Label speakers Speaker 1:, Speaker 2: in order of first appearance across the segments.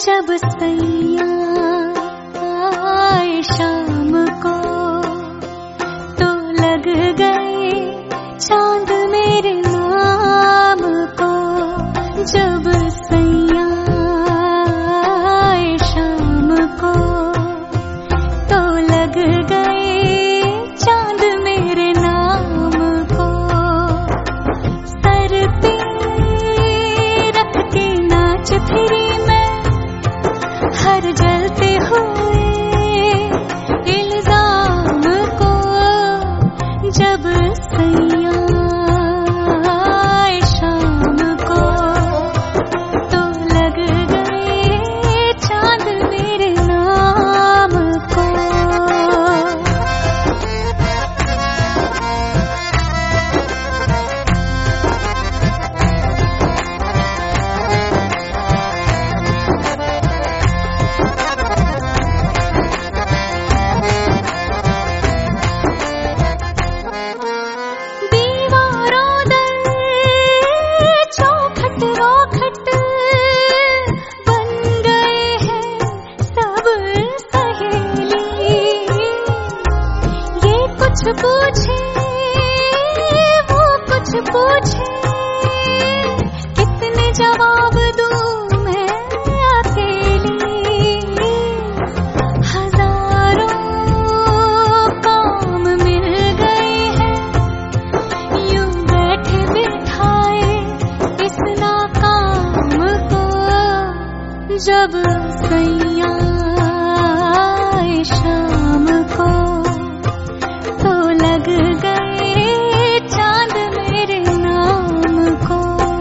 Speaker 1: जब सैया आए शाम को तो लग गए चांद मेरे नाम को। जब सैया आए शाम को तो लग गए चांद मेरे नाम को। सर पे रख के नाच फिरी हर जलते हुए इल्जाम को। जब सैया आए शाम को तो लग गए चांद मेरे नाम को। कुछ पूछे वो कुछ पूछे, कितने जवाब दूं मैं अकेली। हजारों काम मिल गए हैं यूं बैठे बिठाए इस नाकाम को। जब सैया आए शाम को तो लग गए चांद मेरे नाम को।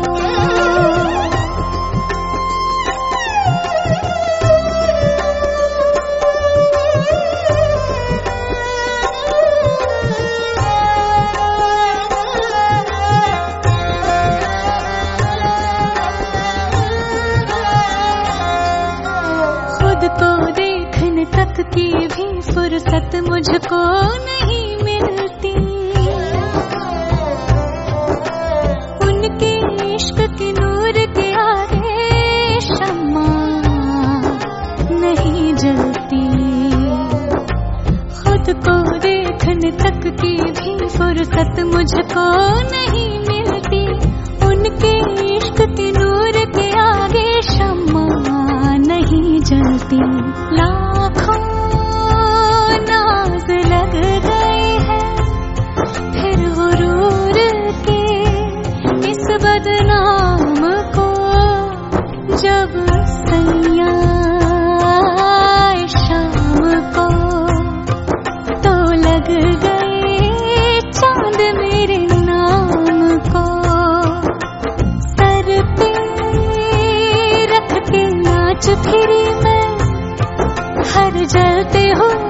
Speaker 1: खुद को देखने तक की भी फुर्सत मुझको नहीं मिलती। उनके इश्क की नूर के आगे शम्मा नहीं जलती। खुद को देखने तक की भी फुर्सत मुझको नहीं मिलती। उनके इश्क की नूर के आगे शम्मा नहीं जलती। लाखों नाज लग गए हैं फिर गुरूर के इस बदनाम को। जब सैया आए शाम को तो लग गए चांद मेरे नाम को। सर पे रख के नाच फिरी मैं हर जलते हुए